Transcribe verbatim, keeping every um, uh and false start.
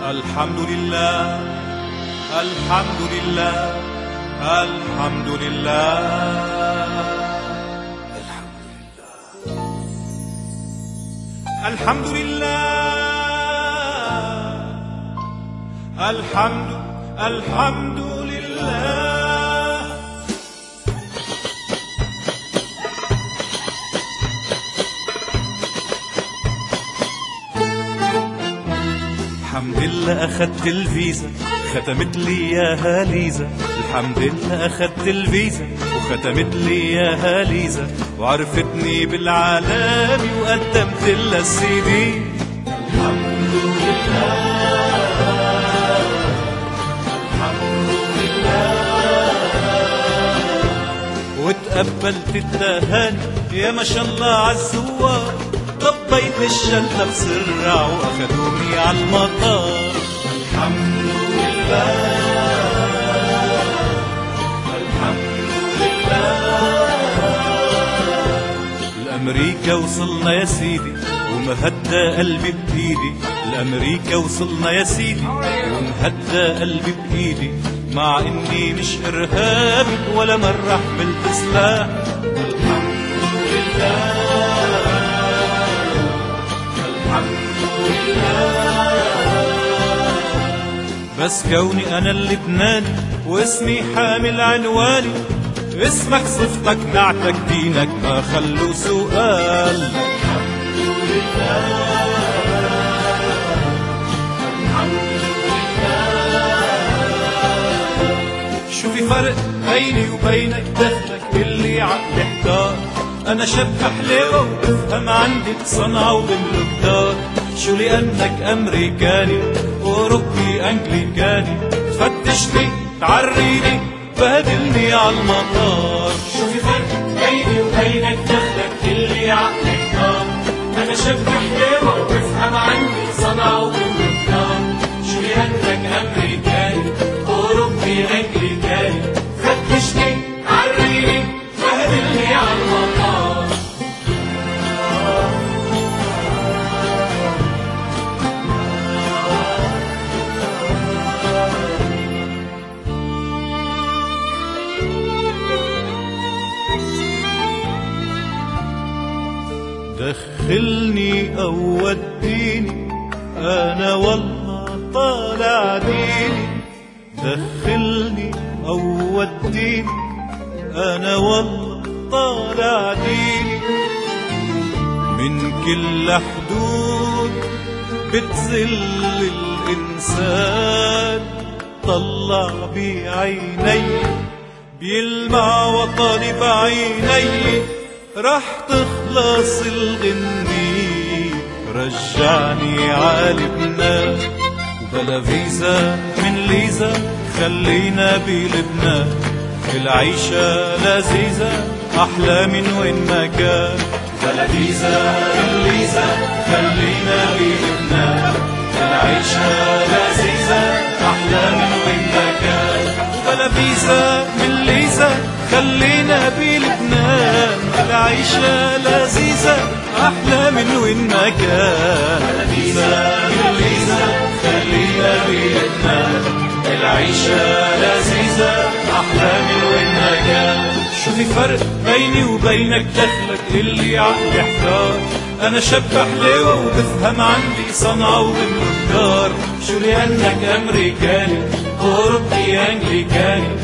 الحمد لله الحمد لله الحمد لله الحمد لله الحمد الحمد لله. الحمد لله أخدت الفيزا ختمت لي ياها ليزا. الحمد لله أخدت الفيزا وختمت لي ياها ليزا، وعرفتني بالعالمي وقدمت لها السي دي. الحمد لله الحمد لله. وتقبلت التهاني يا ما شاء الله عالزوار، طبيت الشنطة بسرعة وأخدوني عالمطار. الحمد لله الحمد لله. لأمريكا وصلنا يا سيدي ومهدى قلبي بإيدي. لأمريكا وصلنا يا سيدي ومهدى قلبي بإيدي، مع إني مش إرهابي ولا مرة حملت سلاح. الحمد لله بس كوني أنا اللبناني واسمي حامل عنواني، اسمك صفتك نعتك دينك ما خلوا سؤال. الحمد لله الحمد لله. شو في فرق بيني وبينك دخلك اللي عقلي احتار؟ أنا شاب حلوة وبفهم عندي بصنعة وبملك دار. شو لأنك أمريكاني أوروبي أنجليكاني، تفتشني تعريني بهدلني عالمطار. شو في فرق بيني وبينك دخلك اللي عقلي احتار؟ أنا شاب حلوة وبفهم عندي صنعة وبملك دار. شو لأنك أمريكاني أوروبي أنجليكاني، تفتشني تعريني بهدلني عالمطار. دخلني أو وديني أنا والله طالع ديني. دخلني أو وديني أنا والله طالع ديني. من كل حدود بتزل الإنسان، طلع بعيني بيلمع وطني بعيني. رح تخلص الغني رجعني عالبنان، وبلا فيزا من ليزا خلينا بلبنان. العيشة لذيذة أحلى من وين ما كان. بلا فيزا من ليزا خلينا بلبنان. العيشة لذيذة أحلى من وين ما كان. بلا فيزا من ليزا خلينا بلبنان. العيشة لذيذة أحلى من وين ما كان. بلا فيزا من ليزا خلينا بلبنان. العيشة لذيذة أحلى من وين ما كان. شو في فرق بيني وبينك دخلك اللي عقلي احتار؟ أنا شاب حلوة وبفهم عندي صنعة وبملك دار. شو لأنك أمريكاني أوروبي أنجليكاني،